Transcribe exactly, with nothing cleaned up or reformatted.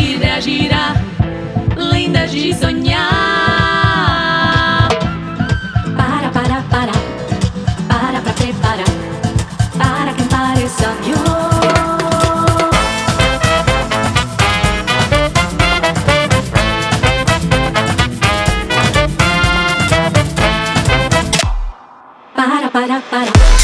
gira, gira, linda de sonhar. Para, para, para, para pra preparar, para cantar esse avião. Para, para, para.